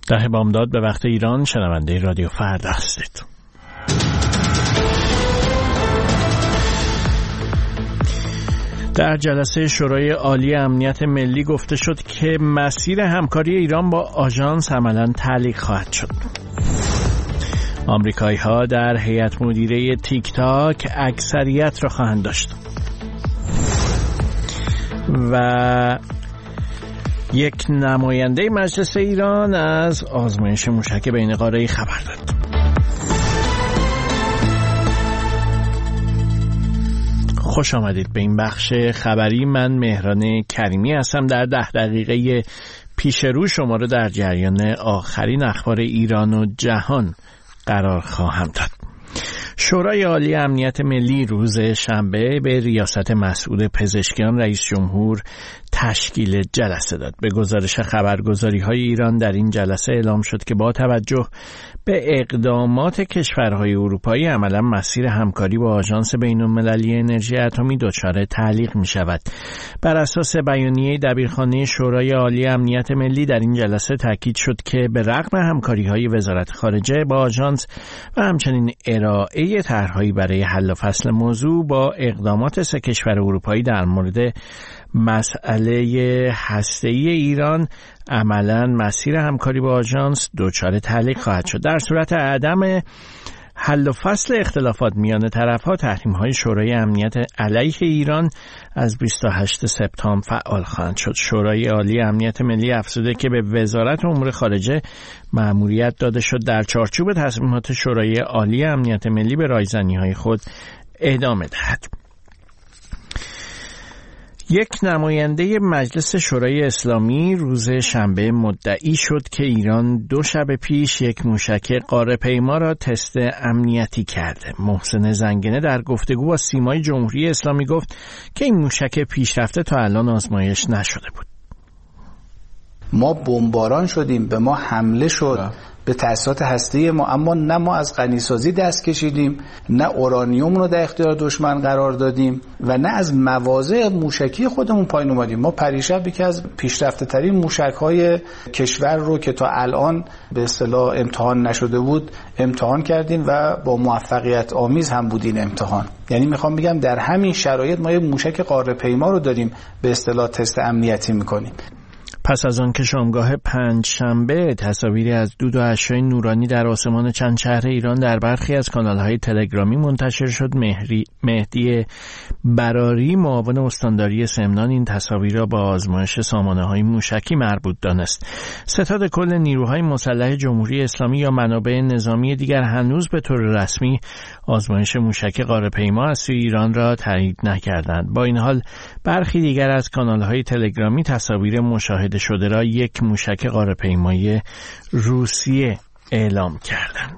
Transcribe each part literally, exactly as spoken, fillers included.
ده بامداد به وقت ایران، شنونده رادیو فردا هستید. در جلسه شورای عالی امنیت ملی گفته شد که مسیر همکاری ایران با آژانس عملاً تعلیق خواهد شد. آمریکایی‌ها در هیئت مدیره تیک تاک اکثریت را خواهند داشت. و یک نماینده مجلس ایران از آزمایش موشک بین قاره‌ای خبر داد. خوش آمدید به این بخش خبری. من مهران کریمی هستم. در ده دقیقه پیش رو شما رو در جریان آخرین اخبار ایران و جهان قرار خواهم داد. شورای عالی امنیت ملی روز شنبه به ریاست مسئول پزشکیان رئیس جمهور تشکیل جلسه داد. به گزارش خبرگزاری‌های ایران در این جلسه اعلام شد که با توجه به اقدامات کشورهای اروپایی عملا مسیر همکاری با آژانس بین‌المللی انرژی اتمی دچار تعلیق می‌شود. بر اساس بیانیه دبیرخانه شورای عالی امنیت ملی در این جلسه تاکید شد که به رغم همکاری‌های وزارت خارجه با آژانس و همچنین ارائه طرح‌هایی برای حل و فصل موضوع با اقدامات سه کشور اروپایی در مورد مسئله هسته‌ای ایران عملاً مسیر همکاری با آژانس دچار تعلیق خواهد شد. در صورت عدم حل و فصل اختلافات میان طرف‌ها، تحریم‌های شورای امنیت علیه ایران از بیست و هشتم سپتامبر فعال خواهند شد. شورای عالی امنیت ملی افزوده که به وزارت امور خارجه مأموریت داده شد در چارچوب تصمیمات شورای عالی امنیت ملی به رایزنی‌های خود ادامه دهد. یک نماینده مجلس شورای اسلامی روز شنبه مدعی شد که ایران دو شب پیش یک موشک قاره‌پیما را تست امنیتی کرده. محسن زنگنه در گفتگو با سیمای جمهوری اسلامی گفت که این موشک پیشرفته تا الان آزمایش نشده بود. ما بمباران شدیم، به ما حمله شد به تأسیسات هسته‌ای ما، اما نه ما از غنیسازی دست کشیدیم، نه اورانیوم رو در اختیار دشمن قرار دادیم و نه از مواضع موشکی خودمون پایین اومدیم. ما پریشب یکی از پیشرفته ترین موشک‌های کشور رو که تا الان به اصطلاح امتحان نشده بود امتحان کردیم و با موفقیت آمیز هم بود این امتحان. یعنی میخوام بگم در همین شرایط ما یه موشک قاره‌پیما رو داریم به اصطلاح تست امنیتی میکنیم. پس از آن که شامگاه پنج شنبه تصاویری از دود و اشعه‌های نورانی در آسمان چند شهر ایران در برخی از کانال‌های تلگرامی منتشر شد، مهری مهدی براری معاون استانداری سمنان این تصاویر را با آزمایش سامانه‌های موشکی مربوط دانست. ستاد کل نیروهای مسلح جمهوری اسلامی یا منابع نظامی دیگر هنوز به طور رسمی آزمایش موشک قاره‌پیما از سوی ایران را تایید نکردند. با این حال برخی دیگر از کانال‌های تلگرامی تصاویر مشاهده شده را یک موشک قاره‌پیمایی روسیه اعلام کردند.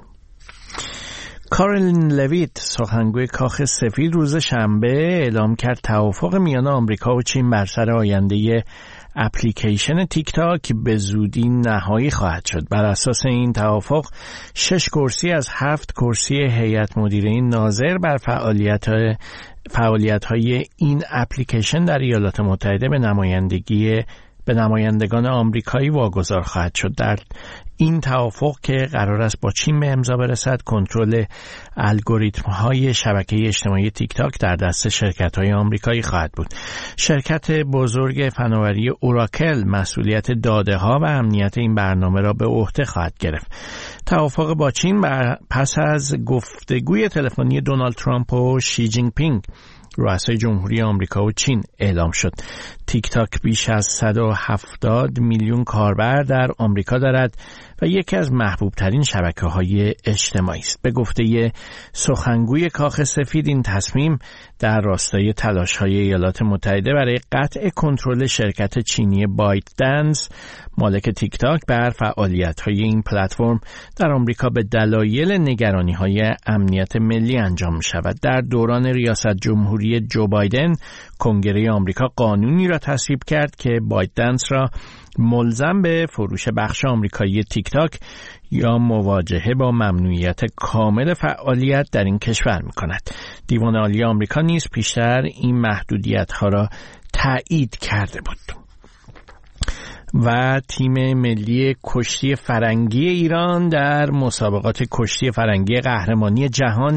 کارولین لویت، سخنگوی کاخ سفید، روز شنبه اعلام کرد توافق میان آمریکا و چین بر سر آینده اپلیکیشن تیک تاک به زودی نهایی خواهد شد. بر اساس این توافق شش کرسی از هفت کرسی هیئت مدیره ناظر بر فعالیت فعالیت‌های این اپلیکیشن در ایالات متحده به نمایندگی به نمایندگان آمریکایی واگذار خواهد شد. در این توافق که قرار است با چین به امضا برسد، کنترل الگوریتم‌های شبکه اجتماعی تیک تاک در دست شرکت‌های آمریکایی خواهد بود. شرکت بزرگ فناوری اوراکل مسئولیت داده‌ها و امنیت این برنامه را به عهده خواهد گرفت. توافق با چین پس از گفتگوی تلفنی دونالد ترامپ و شی جین پینگ رؤسای جمهوری آمریکا و چین اعلام شد. تیک تاک بیش از صد و هفتاد میلیون کاربر در آمریکا دارد و یکی از محبوب ترین شبکه‌های اجتماعی است. به گفته سخنگوی کاخ سفید، این تصمیم در راستای تلاش‌های ایالات متحده برای قطع کنترل شرکت چینی بایت دنس مالک تیک تاک بر فعالیت‌های این پلتفرم در آمریکا به دلایل نگرانی‌های امنیت ملی انجام می‌شود. در دوران ریاست جمهوری جو بایدن، کنگره آمریکا قانونی را تصویب کرد که بایت دنس را ملزم به فروش بخش آمریکایی تیک تاک یا مواجهه با ممنوعیت کامل فعالیت در این کشور می‌کند. دیوان عالی آمریکا نیز پیشتر این محدودیت‌ها را تایید کرده بود. و تیم ملی کشتی فرنگی ایران در مسابقات کشتی فرنگی قهرمانی جهان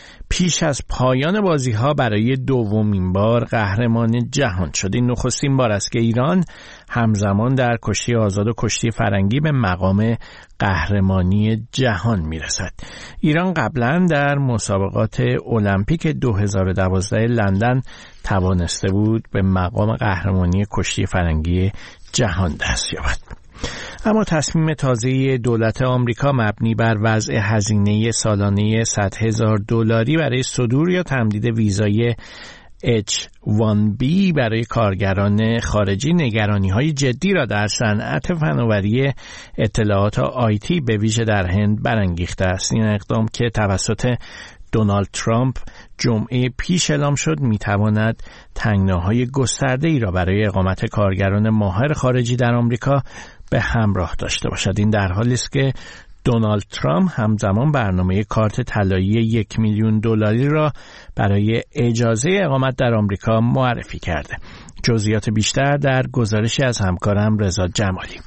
پیش از پایان بازی‌ها برای دومین بار قهرمان جهان شد. این نخستین بار است که ایران همزمان در کشتی آزاد و کشتی فرنگی به مقام قهرمانی جهان میرسد. ایران قبلا در مسابقات المپیک دو هزار و دوازده لندن توانسته بود به مقام قهرمانی کشتی فرنگی جهان دست یابد. اما تصمیم تازه دولت آمریکا مبنی بر وضع هزینه سالانه صد هزار دلاری برای صدور یا تمدید ویزای اچ وان بی برای کارگران خارجی نگرانی‌های جدی را در صنعت فناوری اطلاعات آیتی به ویژه در هند برانگیخته است. این اقدام که توسط دونالد ترامپ جمعه پیش اعلام شد می‌تواند تنگناهای گسترده‌ای را برای اقامت کارگران ماهر خارجی در آمریکا به همراه داشته باشد. این در حالی است که دونالد ترامپ همزمان برنامه کارت طلایی یک میلیون دلاری را برای اجازه اقامت در آمریکا معرفی کرده. جزئیات بیشتر در گزارشی از همکارم رضا جمالی.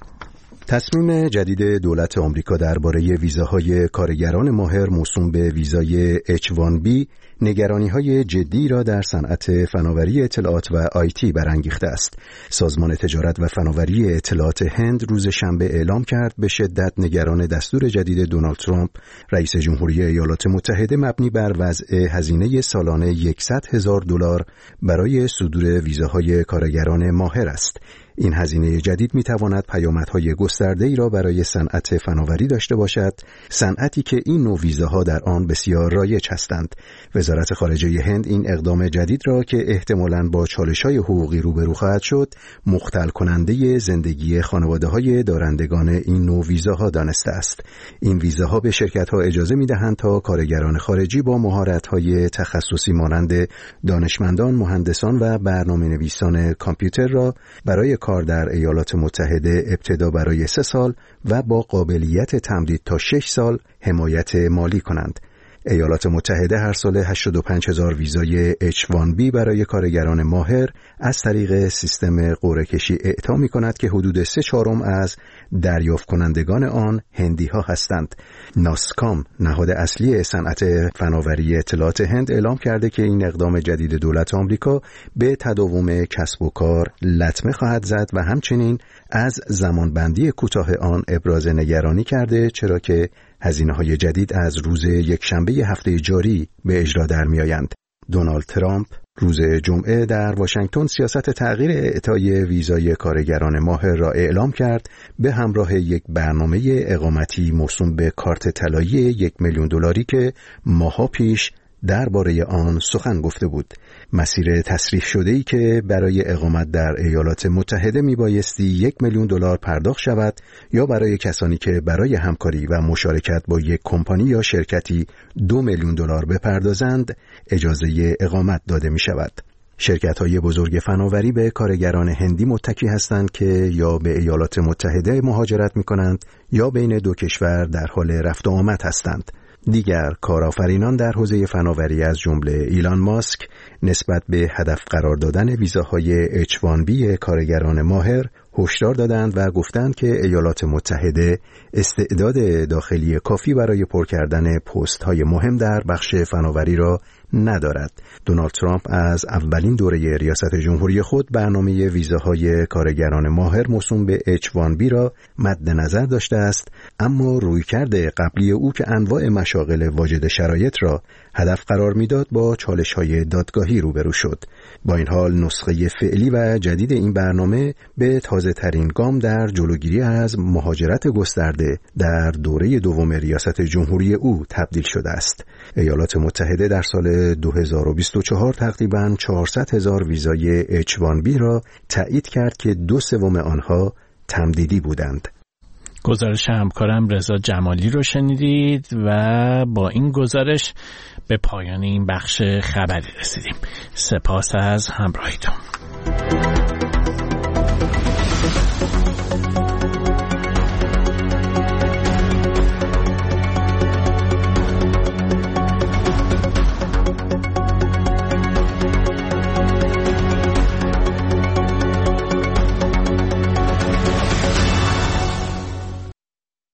تصمیم جدید دولت آمریکا درباره ویزاهای کارگران ماهر موسوم به ویزای اچ وان بی نگرانی‌های جدی را در صنعت فناوری اطلاعات و آیتی برانگیخته است. سازمان تجارت و فناوری اطلاعات هند روز شنبه اعلام کرد به شدت نگران دستور جدید دونالد ترامپ رئیس جمهوری ایالات متحده مبنی بر وضع هزینه سالانه صد هزار دلار برای صدور ویزاهای کارگران ماهر است. این هزینه جدید می‌تواند پیامدهای گسترده‌ای را برای صنعت فناوری داشته باشد، صنعتی که این نوع ویزاها در آن بسیار رایج هستند. وزارت خارجه هند این اقدام جدید را که احتمالاً با چالش‌های حقوقی روبرو خواهد شد، مختل کننده زندگی خانواده‌های دارندگان این نوع ویزاها دانسته است. این ویزاها به شرکت‌ها اجازه می‌دهند تا کارگران خارجی با مهارت‌های تخصصی مانند دانشمندان، مهندسان و برنامه‌نویسان کامپیوتر را برای کار در ایالات متحده ابتدا برای سه سال و با قابلیت تمدید تا شش سال حمایت مالی کنند. ایالات متحده هر سال هشتاد و پنج هزار ویزای اچ وان بی برای کارگران ماهر از طریق سیستم قرعه کشی اعطا می کند که حدود سه چهارم از دریافت کنندگان آن هندی ها هستند. ناسکام، نهاد اصلی صنعت فناوری اطلاعات هند، اعلام کرده که این اقدام جدید دولت آمریکا به تداوم کسب و کار لطمه خواهد زد و همچنین از زمانبندی کوتاه آن ابراز نگرانی کرده، چرا که هزینه‌های جدید از روز یکشنبه هفته جاری به اجرا در می‌آیند. دونالد ترامپ روز جمعه در واشنگتن سیاست تغییر اعطای ویزای کارگران ماهر را اعلام کرد به همراه یک برنامه اقامتی موسوم به کارت طلایی یک میلیون دلاری که ماه‌ها پیش درباره آن سخن گفته بود. مسیر تصریح شده‌ای که برای اقامت در ایالات متحده میبایستی یک میلیون دلار پرداخت شود یا برای کسانی که برای همکاری و مشارکت با یک کمپانی یا شرکتی دو میلیون دلار بپردازند اجازه اقامت داده می شود. شرکت‌های بزرگ فناوری به کارگران هندی متکی هستند که یا به ایالات متحده مهاجرت می‌کنند یا بین دو کشور در حال رفت و آمد هستند. دیگر کارآفرینان در حوزه فناوری از جمله ایلان ماسک نسبت به هدف قرار دادن ویزاهای اچ وان بی کارگران ماهر هشدار دادند و گفتند که ایالات متحده استعداد داخلی کافی برای پر کردن پست‌های مهم در بخش فناوری را ندارد. دونالد ترامپ از اولین دوره ریاست جمهوری خود برنامه ویزاهای کارگران ماهر موسوم به اچ وان بی را مد نظر داشته است، اما رویکرد قبلی او که انواع مشاغل واجد شرایط را هدف قرار میداد با چالش‌های دادگاهی روبرو شد. با این حال نسخه فعلی و جدید این برنامه به تازه ترین گام در جلوگیری از مهاجرت گسترده در دوره دوم ریاست جمهوری او تبدیل شده است. ایالات متحده در سال دو هزار و بیست و چهار تقریباً چهارصد هزار ویزای اچ وان بی را تایید کرد که دو سوم آنها تمدیدی بودند. گزارش همکارم رضا جمالی رو شنیدید و با این گزارش به پایان این بخش خبری رسیدیم. سپاس از همراهیتون.